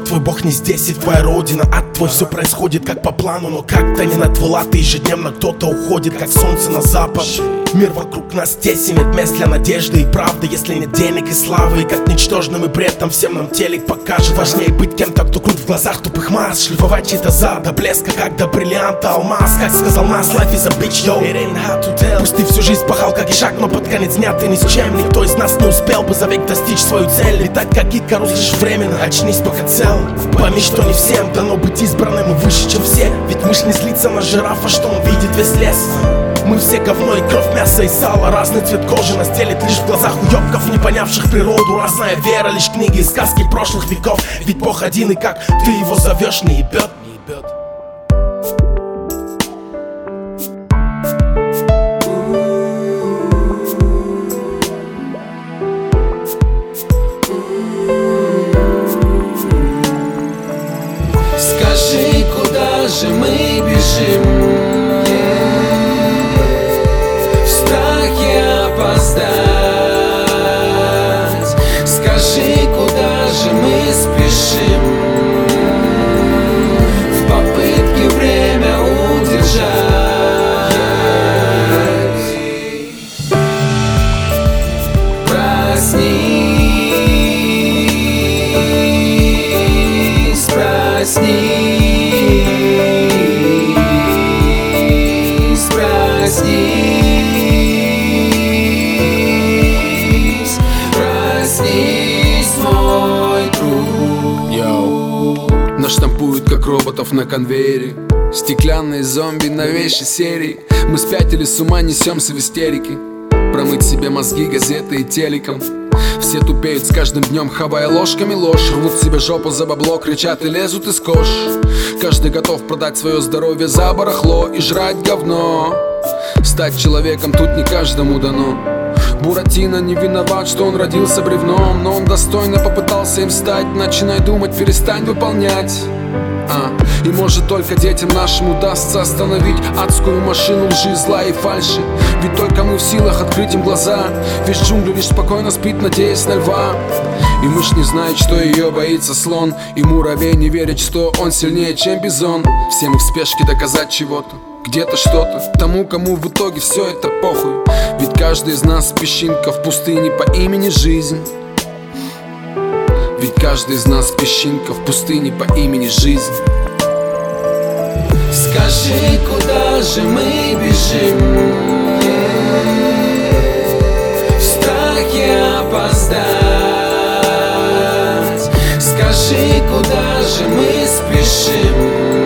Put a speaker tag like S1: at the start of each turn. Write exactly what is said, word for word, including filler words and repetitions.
S1: твой бог не здесь и твоя родина, ад твой. Все происходит как по плану, но как-то не над влад. Ежедневно кто-то уходит, как солнце на запад. Мир вокруг нас тесен, нет мест для надежды и правды. Если нет денег и славы, и как ничтожным и бред там всем нам телек покажет. Важнее быть кем-то, кто крут в глазах тупых масс. Шлифовать чей-то зад до блеска, как до бриллианта алмаз. Как сказал нас, life is a bitch, yo, it ain't hard to tell. Пусть ты всю жизнь пахал как ишак, но под конец дня ты ни с чем. Никто из нас не успел бы за век достичь свою цель. Летать как Икарус лишь временно, очнись пока цел. Пойми, что не всем дано быть избранным и выше, чем все. Ведь мышь не злится на жирафа, что он видит весь лес. Мы все говно и кровь, мясо и сало. Разный цвет кожи нас делит лишь в глазах уёбков, не понявших природу. Разная вера, лишь книги и сказки прошлых веков. Ведь Бог один, и как ты его зовешь, не ебет.
S2: Скажи, куда же мы бежим? Опоздать. Скажи, куда же мы спешим? В попытке время удержать. Проснись, проснись, проснись.
S3: Наштампуют как роботов на конвейере. Стеклянные зомби новейшей серии. Мы спятили с ума, несемся в истерике. Промыть себе мозги газетой и телеком. Все тупеют с каждым днем, хавая ложками ложь. Рвут себе жопу за бабло, кричат и лезут из кож. Каждый готов продать свое здоровье за барахло и жрать говно. Стать человеком тут не каждому дано. Буратино не виноват, что он родился бревном, но он достойно попытался им стать. Начинай думать, перестань выполнять. а, И может только детям нашим удастся остановить адскую машину лжи, зла и фальши. Ведь только мы в силах открыть им глаза. Весь джунгли лишь спокойно спит, надеясь на льва. И мышь не знает, что ее боится слон. И муравей не верит, что он сильнее, чем бизон. Всем их в спешке доказать чего-то, где-то что-то, тому, кому в итоге все это похуй. Ведь каждый из нас песчинка в пустыне по имени жизнь. Ведь каждый из нас песчинка в пустыне по имени жизнь.
S2: Скажи, куда же мы бежим? В страхе опоздать. Скажи, куда же мы спешим?